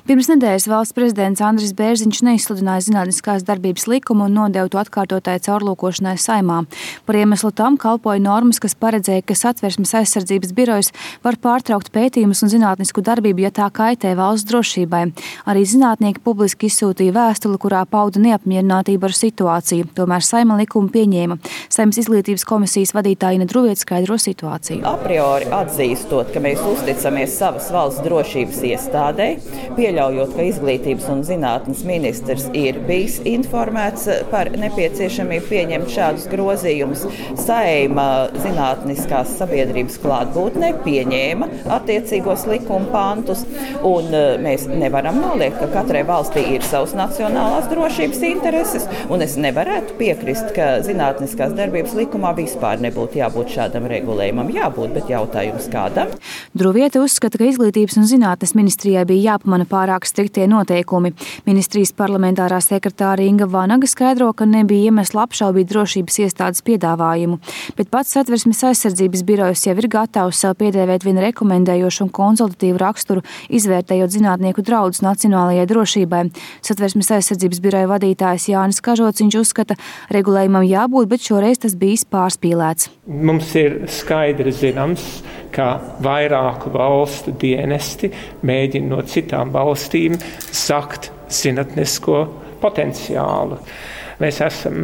Pirms nedēļas valsts prezidents Andris Bērziņš neizsludināja zinātniskās darbības likumu un nodeva to atkārtotai caurlūkošanai Saeimā. Par iemeslu tam kalpoja normas, kas paredzēja, ka Satversmes aizsardzības birojas var pārtraukt pētījumus un zinātnisku darbību, ja tā kaitē valsts drošībai. Arī zinātnieki publiski izsūtīja vēstuli, kurā pauda neapmierinātību ar situāciju. Tomēr Saeima likumu pieņēma. Saeimas izglītības komisijas vadītāja Ina Druviete skaidro situāciju. A priori atzīstot, ka mēs uzticamies savas valsts drošības iestādei, pieļaujot, ka izglītības un zinātnes ministrs ir bijis informēts par nepieciešamību pieņemt šādus grozījumus. Saeima zinātniskās sabiedrības klātbūtnē pieņēma attiecīgos likuma pantus, un mēs nevaram noliegt, ka katrai valstī ir savas nacionālās drošības intereses, un es nevarētu piekrist, ka zinātniskās darbības likumā vispār nebūtu jābūt šādam regulējumam. Jābūt, bet jautājums kādam? Druviete uzskata, ka izglītības un zinātnes ministrijai bija jāpamana pārāk striktie noteikumi. Ministrijas parlamentārā sekretāra Inga Vanaga skaidro, ka nebija iemesla apšaubīt drošības iestādes piedāvājumu, bet pats Satversmes aizsardzības birojas jau ir gatavs sev piedēvēt vienu rekomendējošu un konsultatīvu raksturu, izvērtējot zinātnieku draudus nacionālajai drošībai. Satversmes aizsardzības biroja vadītājs Jānis Kažociņš uzskata, regulējumam jābūt, bet šoreiz tas bijis pārspīlēts. Mums ir skaidri zināms, ka vairāku valstu dienesti mēģina no citām valstīm zakt zinātnisko potenciālu. Mēs esam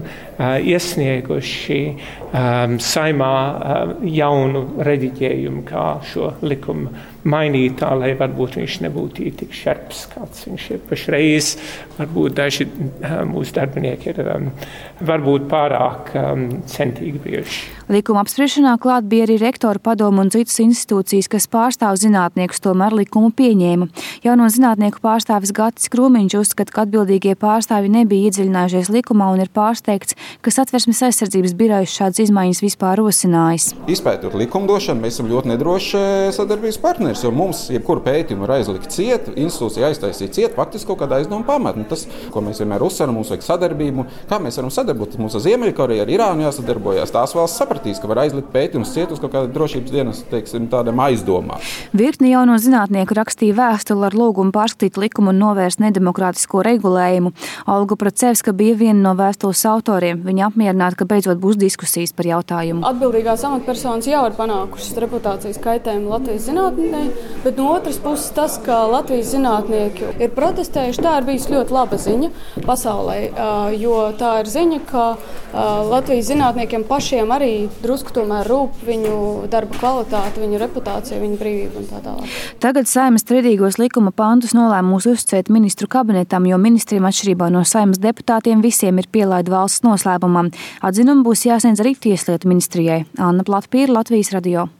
iesnieguši Saeimā jaunu rediģējumu, kā šo likumu mainīt, lai varbūt viņš nebūtu tik šarps, kāds viņš ir pašreiz. Varbūt daži mūsu darbinieki ir varbūt pārāk centīgi bijuši. Likuma apspriešanā klāt bija arī rektoru padomu un citas institūcijas, kas pārstāv zinātniekus, tomēr likumu pieņēma. Jauno zinātnieku pārstāvis Gatis Krūmiņš uzskata, ka atbildīgie pārstāvi nebija iedziļinājušies likumā un ir pārsteigts, ka Satversmes aizsardzības birojas šādas izmaiņas vispār rosinājis. Izpētot likumdošanu, mēs esam ļoti nedroši sadarbības partneri, jo mums jebkuru pētījumu var aizlikt ciet, institūcija aiztaisīt ciet, faktiski kaut kādā aizdoma pamatne. Tas, ko mēs vienmēr uzsveram, mums vajag sadarbību. Kā mēs varam sadarboties? Mums ar Ziemeļkoreju, ar Irānu jāsadarbojās. Tās valsts sapratīs, ka var aizlikt pētījumus ciet uz kaut kāda drošības dienas, teiksim, tādām aizdomām. Virkni jauno zinātnieku rakstīja vēstuli ar lūgumu pārskatīt likumu un novērst nedemokrātisko regulējumu. Olga Procevska bija viena no vēstules autoriem. Viņa apmierināta, ka beidzot būs diskusijas par jautājumu. Atbildīgās amatpersonas jau ir panākušas reputācijas kaitējumu Latvijas zinātnē, bet no otras puses tas, ka Latvijas zinātnieki ir protestējuši, tā ir bijis ļoti laba ziņa pasaulē, jo tā ir ziņa, ka Latvijas zinātniekiem pašiem arī drusku tomēr rūp viņu darba kvalitāte, viņu reputācija, viņu brīvība un tā tālāk. Tagad Saeimas strīdīgos likuma pantus nolēmums uzticēt ministru kabinetam, jo ministriem atšķirībā no Saeimas deputātiem visiem ir pielaida valsts noslēpumam. Atzinumu būs jāsniedz arī Tieslietu ministrijai. Anna Platpīra, Latvijas radio.